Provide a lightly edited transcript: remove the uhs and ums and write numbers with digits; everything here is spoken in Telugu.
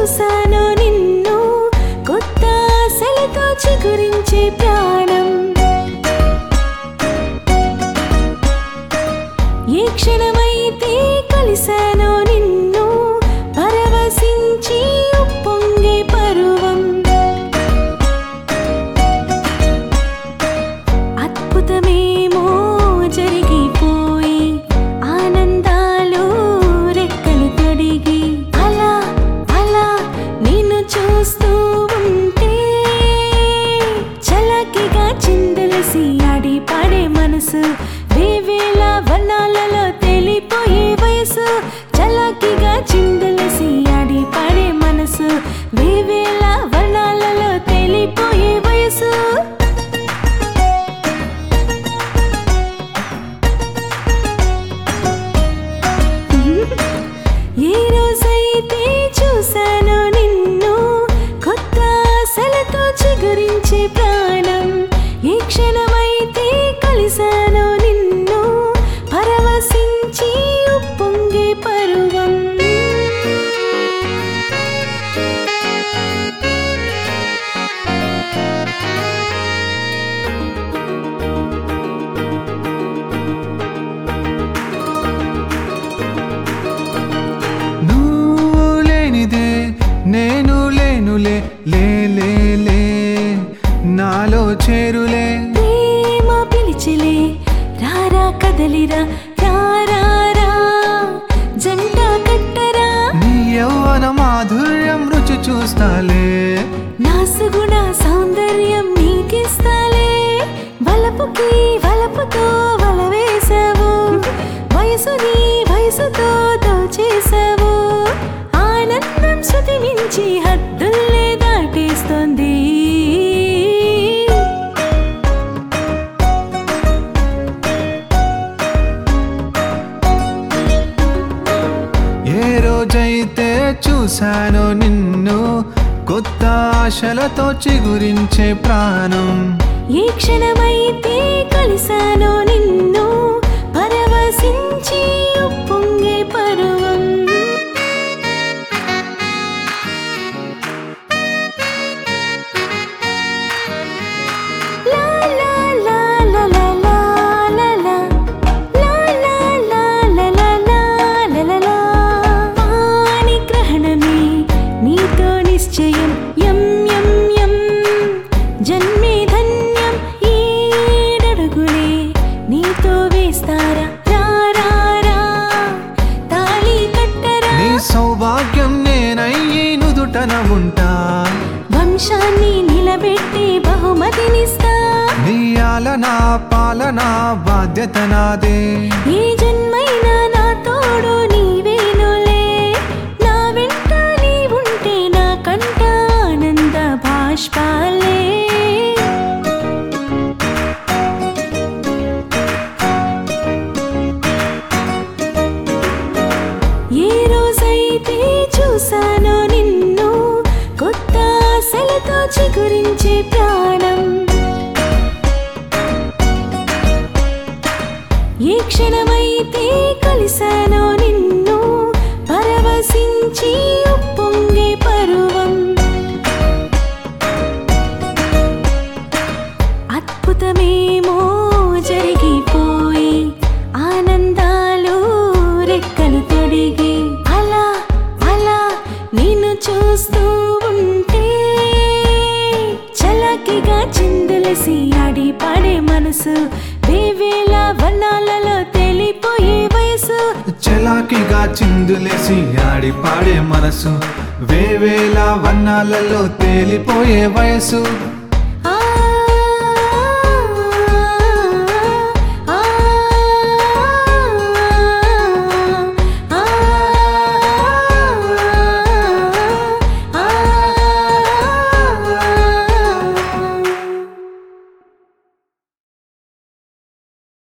చూసాను నిన్ను కొత్త ఆశలతో చిగురించే ప్రాణం ఏ క్షణమైతే కలిసానో నిన్ను పరవశించి ఉప్పొంగే పరువం అద్భుతమేమో జరిగిపోయి ఆనందాలు రెక్కలు తొడిగి అలా అలా నిన్ను చూస్తూ ఉంటే చలాకిగా చిందులసి ఆడి పాడే మనసు వేవేల వర్ణాలలో తెలిపోయే వయసు చలాకిగా చిందులసి ఆడి పాడే మనసు వేవేల వర్ణాలలో తెలిపోయే వయసు ఏ రోజైతే చూసానో నిన్ను కొత్త ఆశలతో చిగురించే ప్రాణం ఏ క్షణమైతే కలిసానో నిన్ను పరవశించి ఉప్పొంగే పరువం నువ్వు లేనిదే నేను లేనులే లే లే లే నాలో చేరులే ప్రేమ పిలిచిలే రారా కదలిరా రారా జంట కట్టరా నీ యవ్వన మాధుర్యం రుచి చూస్తాలే నా సుగుణ సౌందర్యం నీకిస్తాలే వలపుకి వలపుతో వల వేసావు వయసుని వయసుతో దోచేసావు ఆనందం శృతి మించి హద్దుల్లే దాటేస్తోంది ఏ రోజైతే చూశానో నిన్ను కొత్త ఆశలతో చిగురించే ప్రాణం ఏ క్షణమైతే కలిసానో నిన్ను పరవశించి ఉప్పొంగే పరువం లా లా లా లా లా లా లా లా లా లా లా లా లా లా లా పాని గ్రహణమే నీతో నిశ్చయం యం యం యం జన్మే ధన్యం ఏడడుగులే నీతో వేస్తారా రా రా రా తాళి కట్టరా నీ సౌభాగ్యం నేనయ్యి నుదుటన ఉంటా వంశాన్ని నిలబెట్టి బహుమతినిస్తా నీ ఆలన పాలన బాధ్యత నాదే ఏ జన్మైనా నా తోడు నీవేనులే నా వెంట నీ ఉంటే నా కంట ఆనంద బాష్పాలే ఏ రోజైతే చూసానో నిన్ను కొత్త ఆశలతో చిగురించే ప్రాణం ఏ క్షణమైతే కలిసానో నిన్ను పరవశించి ఉప్పొంగే పరువం అద్భుతమేమో జరిగిపోయి ఆనందాలు రెక్కలు తొడిగి అలా అలా నిన్ను చూస్తూ ఉంటే చలాకిగా చిందులసి ఆడి పాడే మనసు వేవేల వర్ణాలలో తెలిపోయే వయసు చలాకిగా చిందులేసి ఆడి పాడే మనసు వేవేల వర్ణాలలో తేలిపోయే వయసు